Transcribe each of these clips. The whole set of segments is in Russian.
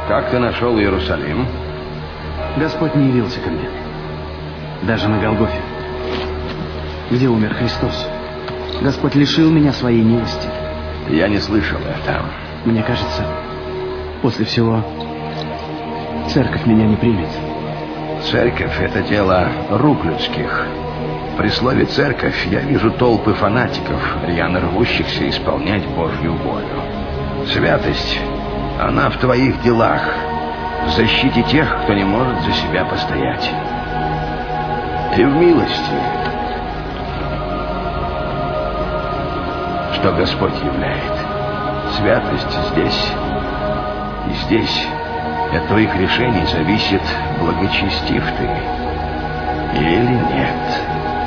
Как ты нашел Иерусалим? Господь не явился ко мне. Даже на Голгофе, где умер Христос. Господь лишил меня своей милости. Я не слышал это. Мне кажется, после всего церковь меня не примет. Церковь — это дело рук людских. При слове «церковь» я вижу толпы фанатиков, рьяно рвущихся исполнять Божью волю. Святость, она в твоих делах, в защите тех, кто не может за себя постоять. И в милости, что Господь являет. Святость здесь и здесь. От твоих решений зависит, благочестив ты или нет.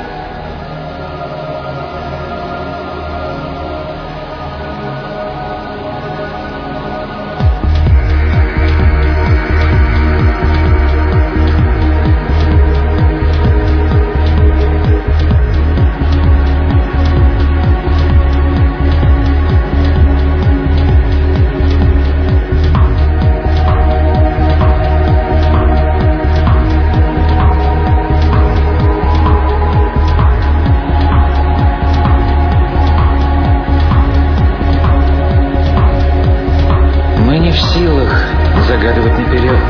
Загадывать наперед.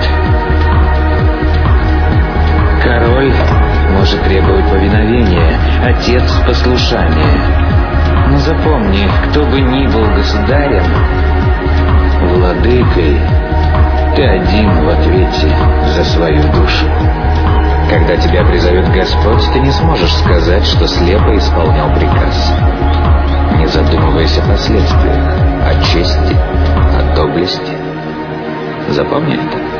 Король может требовать повиновения, отец — послушания. Но запомни, кто бы ни был государем, владыкой, ты один в ответе за свою душу. Когда тебя призовет Господь, ты не сможешь сказать, что слепо исполнял приказ, не задумываясь о последствиях, о чести, о доблести. Запомни это.